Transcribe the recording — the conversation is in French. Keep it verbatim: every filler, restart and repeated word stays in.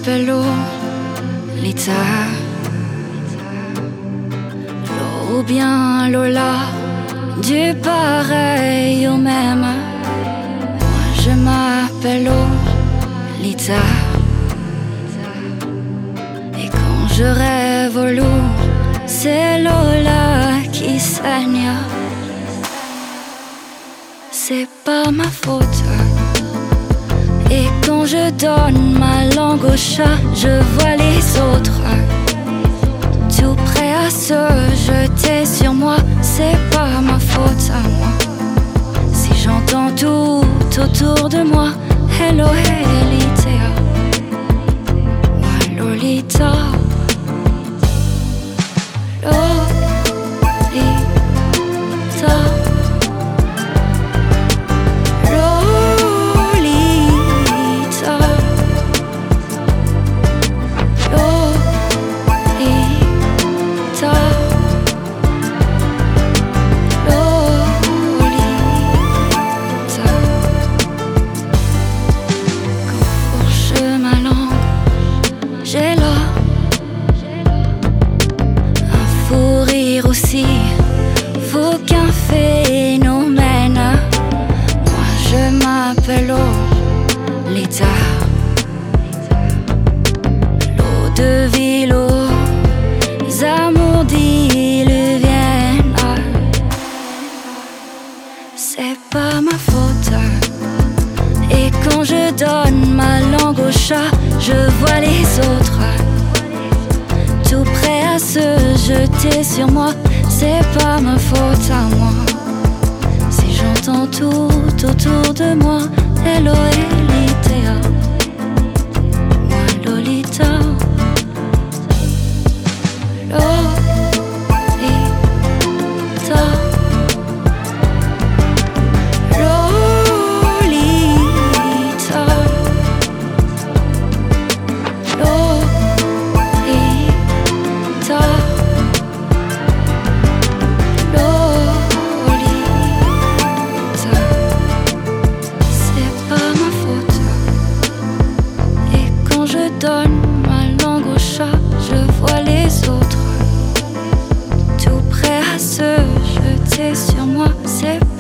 m'appelle Lolita, Lo ou bien Lola, du pareil au même. Moi je m'appelle Lolita, et quand je rêve au loup, c'est Lola qui saigne. C'est pas ma faute. Et quand je donne ma langue au chat, je vois les autres tout prêts à se jeter sur moi. C'est pas ma faute à moi si j'entends tout autour de moi. Hello, Lolita, moi Lolita, Lolita. J'ai là un fou rire aussi, fou qu'un phénomène. Moi je m'appelle Lolita, l'eau de ville aux amours diluviennes. C'est pas ma faute. Et quand je donne ma langue au chat, je vois les autres tout prêts à se jeter sur moi. C'est pas ma faute à moi si j'entends tout autour de moi. Hello, Lolita, moi Lolita, Lolita. Donne ma langue au chat, je vois les autres tout prêts à se jeter sur moi. C'est